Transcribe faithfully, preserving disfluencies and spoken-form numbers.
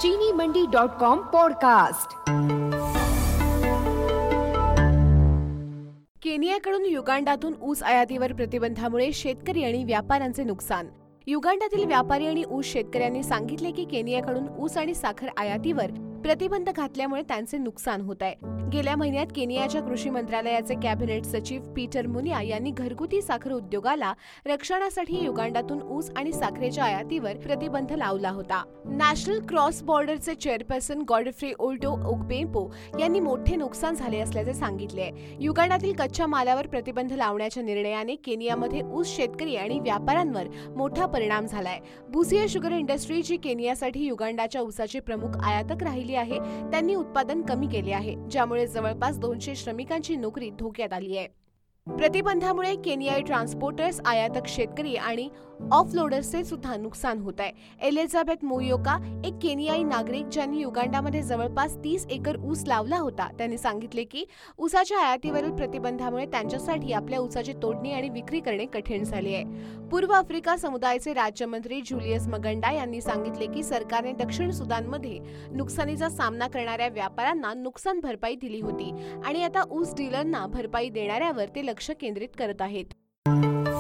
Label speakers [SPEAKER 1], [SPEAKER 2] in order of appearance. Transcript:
[SPEAKER 1] चीनी Mandi dot com podcast.
[SPEAKER 2] केनियाकडून युगांडातून ऊस आयातीवर प्रतिबंधामुळे शेतकरी आणि व्यापाऱ्यांचे नुकसान। युगांडातील व्यापारी आणि ऊस शेतकऱ्यांनी सांगितले की केनियाकडून ऊस आणि साखर आयातीवर प्रतिबंध घातल्यामुळे त्यांचे नुकसान होत आहे। गेल्या महिन्यात केनियाच्या कृषी मंत्रालयाचे कॅबिनेट सचिव पीटर मुनिया यांनी घरगुती साखर उद्योगाला रक्षणासाठी युगांडातून ऊस आणि साखरेच्या आयातीवर प्रतिबंध लावला होता। नॅशनल क्रॉस बॉर्डरचे चेअरपर्सन गॉडफ्रे ओल्टो ओग्बेम्पो यांनी मोठे नुकसान झाले असल्याचे सांगितले। युगांडातील कच्च्या मालावर प्रतिबंध लावण्याच्या निर्णयाने केनियामध्ये ऊस शेतकरी आणि व्यापाऱ्यांवर मोठा परिणाम झालाय। बुसिया शुगर इंडस्ट्री, जी केनियासाठी युगांडाच्या ऊसाचे प्रमुख आयातक राहिली आहे, त्यांनी उत्पादन कमी केले आहे, ज्यामुळे जवळपास दोनशे श्रमिकांची नोकरी धोक्यात आली आहे। प्रतिबंधामुळे केनियाई ट्रान्सपोर्टर्स, आयातक शेतकरी आणि ऑफलोडर्सचे सुद्धा नुकसान होत आहे। एलिझाबेथ मोयोका, एक केनियाई नागरिक ज्यांनी युगांडामध्ये जवळपास तीस एकर ऊस लावला होता, त्यांनी सांगितले की ऊसाच्या आयातीवरील प्रतिबंधामुळे त्यांच्यासाठी आपल्या ऊसाची तोडणी आणि विक्री करणे कठीण झाले आहे। पूर्व आफ्रिका समुदायाचे राज्यमंत्री जुलियस मगंडा यांनी सांगितले की सरकारने दक्षिण सुदानमध्ये नुकसानीचा सामना करणाऱ्या व्यापाऱ्यांना नुकसान भरपाई दिली होती आणि आता ऊस डीलरना भरपाई देणाऱ्यावर ते लक्ष केंद्रित करत आहेत।